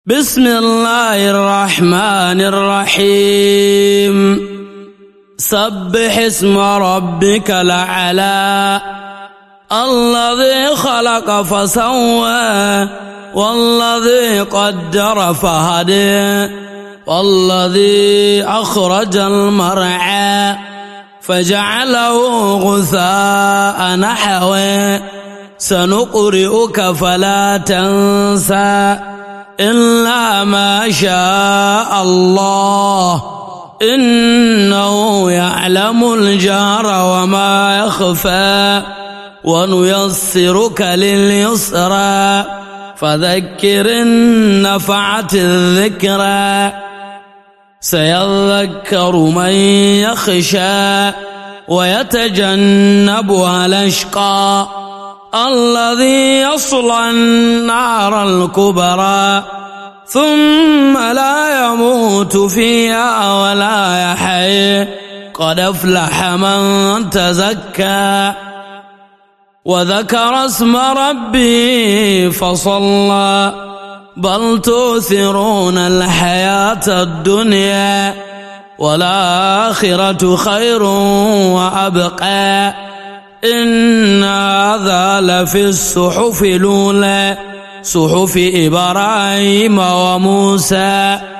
بسم الله الرحمن الرحيم سبح اسم ربك الأعلى الذي خلق فسوى والذي قدر فهدى والذي أخرج المرعى فجعله غثاء نحوه سنقرئك فلا تنسى إلا ما شاء الله إنه يعلم الجهر وما يخفى ونيسرك لليسرى فذكر إن نفعت الذكرى سيذكر من يخشى ويتجنبها الأشقى الذي يصلى النار الكبرى ثم لا يموت فيها ولا يحيى قد أفلح من تزكى وذكر اسم ربه فصلى بل تؤثرون الحياة الدنيا والآخرة خير وأبقى إن هذا لفي الصحف الأولى صحف إبراهيم وموسى